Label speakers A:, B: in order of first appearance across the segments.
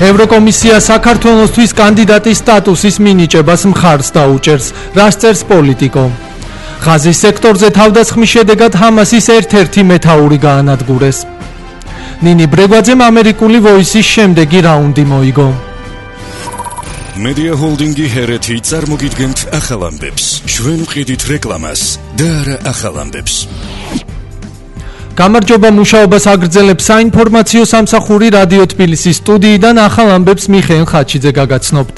A: ევროკომისია საქართველოსთვის კანდიდატის სტატუსის მინიჭებას მხარს დაუჭერს, რაც წერს პოლიტიკო. ღაზის სექტორზე თავდასხმის შედეგად ჰამასის ერთ-ერთი მეთაური გაანადგურეს. ნინი ბრეგვაძემ ამერიკული ვოისის შემდეგი რაუნდი მოიგო.
B: Media Holdingi Hereti წარმოგიდგენთ ახალ ამბებს. ჩვენ ვყიდით რეკლამას და არა ახალ ამბებს.
A: გამარჯობა, მუშაობას აგრძელებს საინფორმაციო სამსახური რადიო თბილისის სტუდიიდან ახალ ამბებს მიხეილ ხაჩიძე გაგაცნობთ.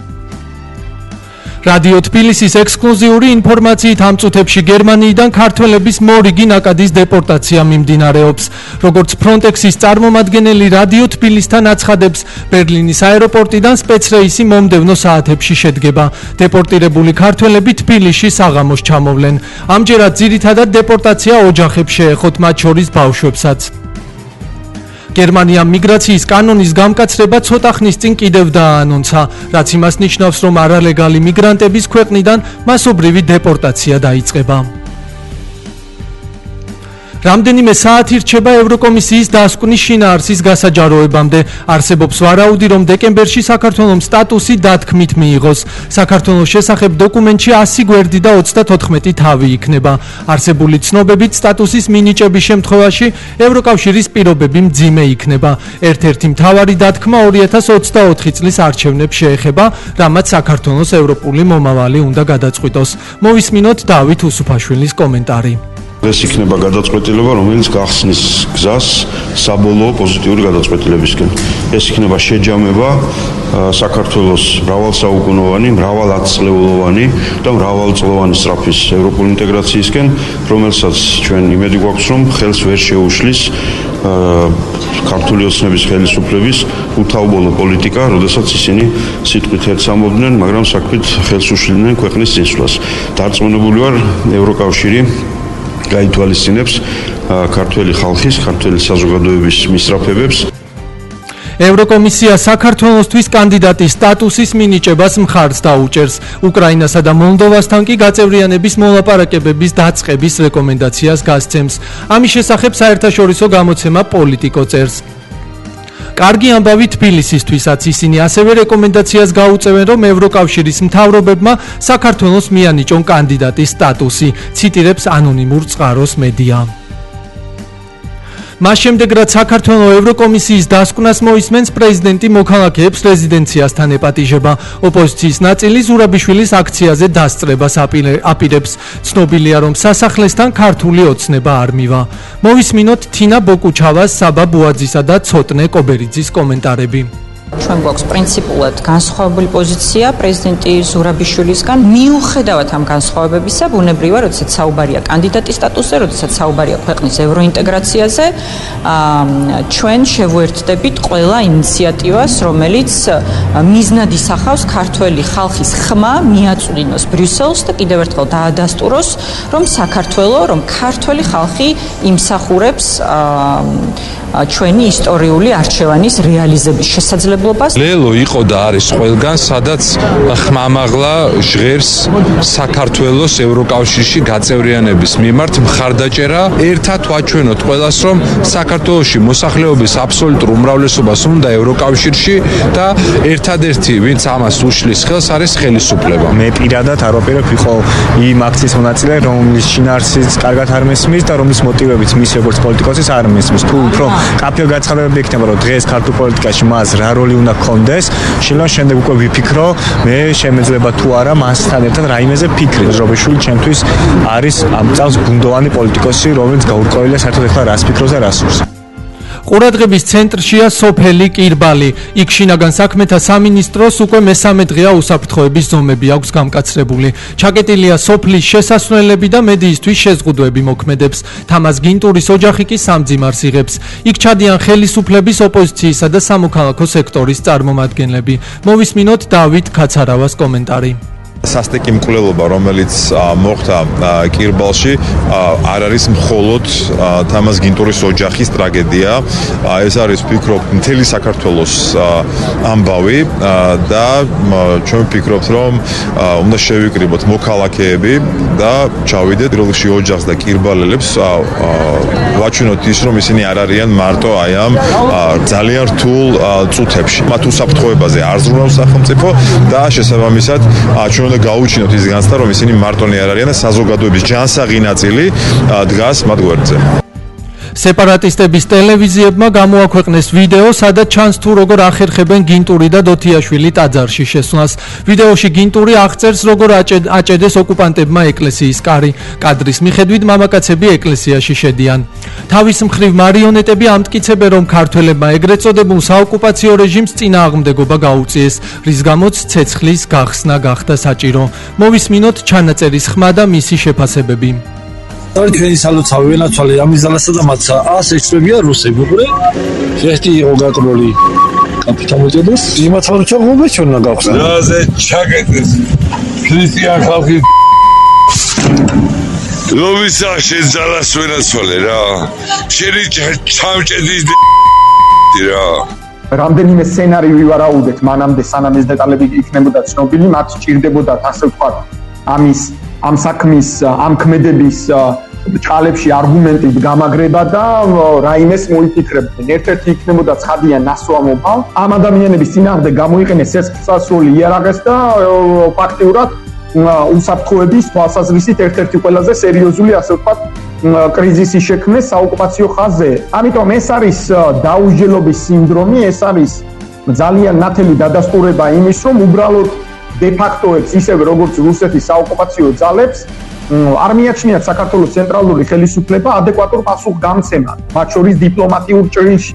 A: რადიო თბილისის ექსკლუზიური ინფორმაციით ამ წუთებში გერმანიიდან ქართველების მორიგი ნაკადის დეპორტაცია მიმდინარეობს. როგორც ფრონტექსის წარმომადგენელი რადიო თბილისთან აცხადებს, ბერლინის აეროპორტიდან სპეცრეისი მომდევნო საათებში შედგება. დეპორტირებული ქართველები თბილისში საღამოს ჩამოვლენ. ამჯერად ძირითადად დეპორტაცია ოჯახებს შეეხოთ, მათ შორის ბავშვებსაც. გერმანიამ მიგრაციის კანონის გამკაცრება ცოტა ხნის წინ კიდევ დააანონცა, რაც იმას ნიშნავს, რომ არალეგალი მიგრანტების ქვეყნიდან მასობრივი დეპორტაცია დაიწყება. რამდენიმე საათი რჩება ევროკომისიის დასკვნის შინაარსის გასაჯაროებამდე. არსებობს ვარაუდი, რომ დეკემბერში საქართველოს სტატუსი დათქმით მიიღოს. საქართველოს შესახებ დოკუმენტში 100 გვერდი და 34 თავი იქნება. არსებული ცნობებით სტატუსის მინიჭების შემთხვევაში ევროკავშირის პირობები მძიმე იქნება. ერთ-ერთი მთავარი დათქმა 2024 წლის არჩევნებს შეეხება, რამაც საქართველოს ევროპული მომავალი უნდა გადაწყვიტოს. მოვისმინოთ დავით უსუფაშვილის კომენტარი.
C: ეს იქნება გადაწყვეტილება, რომელიც გახსნის გზას საბოლოო პოზიტიური გადაწყვეტილებისკენ. ეს იქნება შეჯამება საქართველოს მრავალსაუკუნოვანი, მრავალათწლეულოვანი და მრავალწლოვანი სწრაფის ევროპული ინტეგრაციისკენ, რომელსაც ჩვენ იმედი გვაქვს, რომ ხელს ვერ შეუშლის ქართული ოცნების ხელისუფლების უთაობოლო პოლიტიკა, როდესაც ისინი სიტყვით ერთს ამბობდნენ, მაგრამ საქმით ხელს უშლიდნენ ქვეყნის წინსვლას. დარწმუნებული ვარ, ევროკავშირი გაითვალისწინებს ქართველი ხალხის, ქართველი საზოგადოების მისწრაფებებს.
A: ევროკომისია საქართველოსთვის კანდიდატის სტატუსის მინიჭებას მხარს დაუჭერს. უკრაინასა და მოლდოვასთან კი გაწევრიანების მოლაპარაკებების დაწყების რეკომენდაციას გასცემს. ამის შესახებ საერთაშორისო გამოცემა პოლიტიკო წერს. კარგი ამბავი თბილისისთვისაც, ისინი ასევე რეკომენდაციას გაუწევენ, რომ ევროკავშირის მთავრობებმა საქართველოს მიანიჭონ კანდიდატის სტატუსი, ციტირებს ანონიმურ წყაროს მედია. მას შემდეგ, რაც საქართველოს ევროკომისიის დასკვნას მოისმენს, პრეზიდენტი მოქალაქეებს რეზიდენციასთან ეპატიჟება. ოპოზიციის ნაწილი ზურაბიშვილის აქციაზე დასწრებას აპირებს. ცნობილია, რომ სასახლესთან ქართული ოცნება არ მივა. მოვისმინოთ თინა ბოკუჩავას, საბა ბუაძისა და ცოტნე კობერიძის კომენტარები.
D: ჩვენ გვაქვს პრინციპულად განსხვავებული პოზიცია პრეზიდენტი ზურაბიშვილისგან. მიუხედავად ამ განსხვავებებისა, ბუნებრივია, როდესაც საუბარია კანდიდატის სტატუსზე, როდესაც საუბარია ქვეყნის ევროინტეგრაციაზე, ჩვენ შევუერთდებით ყველა ინიციატივას, რომელიც მიზნად ისახავს ქართველი ხალხის ხმა მიაწვდინოს ბრიუსელს და კიდევ ერთხელ დაადასტუროს, რომ საქართველოს, რომ ქართველი ხალხი იმსახურებს ჩვენი ისტორიული არჩევანის რეალიზების შესაძლებლობას.
E: ლელო იყო და არის ყველგან, სადაც ხმამაღლა ჟღერს საქართველოს ევროკავშირში გაწევრიანების მიმართ მხარდაჭერა. ერთად ვაჩვენოთ ყველას, რომ საქართველოში მოსახლეობის აბსოლუტურ უმრავლესობას უნდა ევროკავშირში და ერთადერთი, ვინც ამას უშლის ხელს, არის ხელისუფლება.
F: მე პირადად არ ვაპირებ ვიყო იმ აქციის მონაწილე, რომლის შინაარსიც კარგად არ მესმის და რომლის მოტივებიც მის როგორც პოლიტიკოსის არ მესმის. თუ უფრო კაფეო გაცხადებები იქნება, რომ დღეს ქართულ პოლიტიკაში მას რა როლი უნდა ქონდეს, შემდეგ უკვე ვიფიქრო, მე შემეძლება თუ არა მასთან ერთად რაიმეზე ფიქრი. ზურაბიშვილი ჩემთვის არის ამ წელს ბუნდოვანი პოლიტიკოსი, რომელიც გაურკვეველია საერთოდ ეხლა რას ფიქრობს და რას სურს.
A: ყურადღების ცენტრშია სოფელი კირბალი. იქ შინაგან საქმეთა სამინისტროს უკვე მესამე დღეა უსაფრთხოების ზომები აქვს გამკაცრებული. ჩაკეტილია სოფლის შესასვლელები და მედიისთვის შეზღუდვები მოქმედებს. თამაზ გინტურის ოჯახი კი სამძიმარს იღებს. იქ ჩადიან ხელისუფლების, ოპოზიციისა და სამოქალაქო სექტორის წარმომადგენლები. მოვისმინოთ დავით ქაცარავას კომენტარი.
E: სასტიკი მკვლელობა, რომელიც მოხდა კირბალში, არ არის მხოლოდ თამაზ გინტურის ოჯახის ტრაგედია. ეს არის, ვფიქრობ, მთელი საქართველოს ამბავი და ჩვენ ვფიქრობთ, რომ უნდა შევიკრიბოთ მოქალაქეები და ჩავიდეთ პირველში ოჯახს და კირბალელებს ვაჩვენოთ ის, რომ ისინი არ არიან მარტო აი ამ ძალიან რთულ წუთებში. მათ უსაფრთხოებაზე არ ზრუნავს სახელმწიფო და შესაბამისად ჩვენ უნდა გაუჩინოთ ის განცდა, რომ ისინი მარტონი არ არიან და საზოგადოების ჯანსაღი ნაწილი დგას მათ გვერდზე.
A: სეპარატისტების ტელევიზიებმა გამოაქვეყნეს ვიდეო, სადაც ჩანს თუ როგორ ახერხებენ გინტური და დოთიაშვილი ტაძარში შესვლას. ვიდეოში გინტური აღწერს, როგორ აჭედეს ოკუპანტებმა ეკლესიის კარი. კადრის მიხედვით მამაკაცები ეკლესიაში შედიან. თავის მხრივ მარიონეტები ამტკიცებენ, რომ ქართველებმა ეგრეთ წოდებულ საოკუპაციო რეჟიმს წინააღმდეგობა გაუწიეს, რის გამოც ცეცხლის გახსნა გახდა საჭირო. მოვისმინოთ ჩანაწერის ხმა და მისი შეფასებები.
G: ჩვენი სალოცავი ვენაცვალე ამის ძალასა და მათსა ასეცებია რუსები უყურე ერთი იყო გაკროლი კაპიტალიზმის იმათ რომ ჩაღობე ჩვენ რა გავხსნა რაზე ჩაკეტეს ქრისტიან ხალხი ლოვისა შეძალას ვენაცვალე რა შენი ჩამჭედის რა
H: რამდენიმე სცენარი ვარაუდეთ მანამდე სანამ ეს დეტალები იქნებოდა ცნობილი მათ სჭირდებოდა ასე ვთქვათ ამ საქმის ამ ქმედების ჭალებში არგუმენტით გამაგრება და რაიმეს მოიფიქრებდნენ. ერთ-ერთი იქნებოდა ცხადია ნასვამობა. ამ ადამიანების წინააღმდეგ გამოიყენეს სექსუალური იარაღეს და ფაქტიურად უსაფრთხოების თვალსაზრისით ერთ-ერთი ყველაზე სერიოზული ასე ვთქვათ კრიზისი შექმნეს საოკუპაციო ხაზზე. ამიტომ ეს არის დაუსჯელობის სინდრომი, ეს არის ძალიან ნათელი დადასტურება იმის, რომ უბრალოდ დე-ფაქტოებს ისევე როგორც რუსეთის საოკუპაციო ძალებს არ მიაჩნიათ საქართველოს ცენტრალური ხელისუფლება ადეკვატურ პასუხგამცემად, მათ შორის დიპლომატიურ ჭრილში.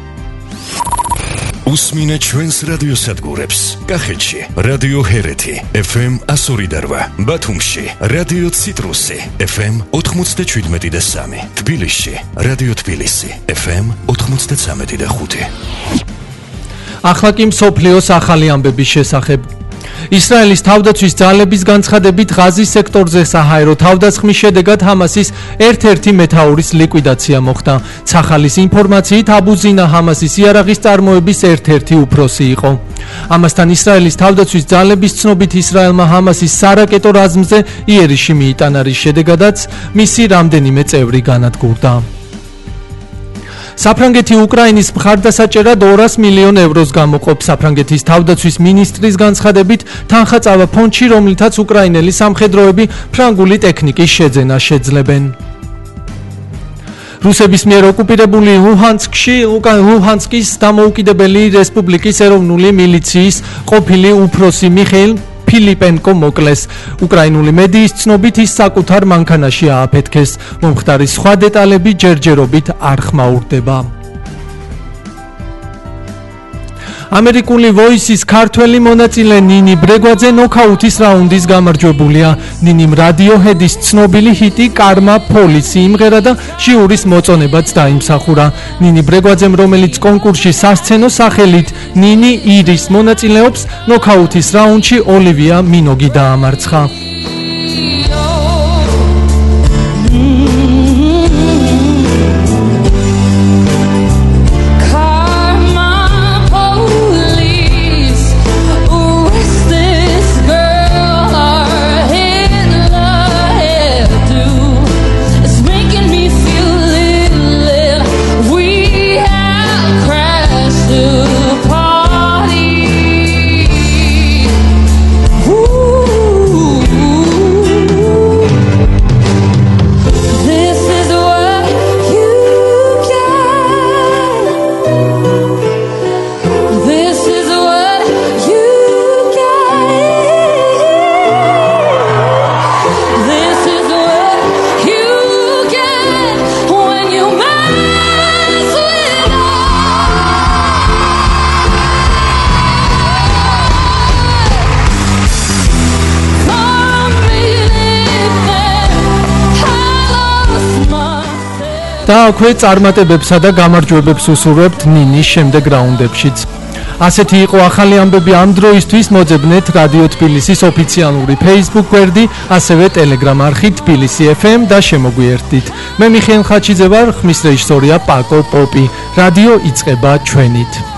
B: უსმინე ჩვენს რადიოსადგურებს. კახეთში რადიო ჰერეთი FM 102.8, ბათუმში რადიო ციტრუსი FM 97.3, თბილისში რადიო თბილისი FM 93.5.
A: ახლა კი მსოფლიოს ახალი ამბების შესახებ. ისრაელის თავდაცვის ძალების განცხადებით ღაზის სექტორზე საჰაერო თავდასხმის შედეგად ჰამასის ერთ-ერთი მეთაურის ლიკვიდაცია მოხდა. ცახალის ინფორმაციით აბუ ზინა ჰამასის იარაღის წარმოების ერთ-ერთი უფროსი იყო. ამასთან ისრაელის თავდაცვის ძალების ცნობით ისრაელმა ჰამასის სარაკეტო რაზმზე იერიში მიიტანა, რის შედეგადაც მისი რამდენიმე წევრი განადგურდა. საფრანგეთი უკრაინის მხარდასაჭერად 200 მილიონ ევროს გამოყოფს. საფრანგეთის თავდაცვის მინისტრის განცხადებით თანხაწავა ფონდში, რომლითაც უკრაინელი სამხედროები ფრანგული ტექნიკის შეძენას შეძლებენ. რუსების მიერ ოკუპირებული ლუჰანსკის დამოუკიდებელი რესპუბლიკის ეროვნული მილიციის ყოფილი უფროსი მიხეილ ფილიპენკო მოკლეს. უკრაინული მედიის ცნობით ის საკუთარ მანქანაში ააფეთქეს. მომხდარის სხვა დეტალები ჯერჯერობით არ ხმაურდება. ამერიკული ვოისის ქართველი მონაწილე ნინი ბრეგვაძე ნოკაუთის რაუნდის გამარჯვებულია. ნინიმ რადიოჰედის ცნობილი ჰიტი კარმა ფოლის იმღერა და ჟიურის მოწონებაც დაიმსახურა. ნინი ბრეგვაძემ, რომელიც კონკურსში სასცენო სახელით ნინი ირის მონაწილეობს, ნოკაუთის რაუნდში ოლივია მინოგი დაამარცხა. და აქვე წარმატებებსა და გამარჯვებებს უსურვებთ ნინის შემდეგ რაუნდებშიც. ასეთი იყო ახალი ამბები ამ დროისთვის. მოძებნეთ რადიო თბილისის ოფიციალური Facebook გვერდი, ასევე Telegram არხი თბილისი FM და შემოგვიერთდით. მე მიხეილ ხაჩიძე ვარ, ხმის რეჟისორია პაკო პოპი. რადიო იწყება ჩვენით.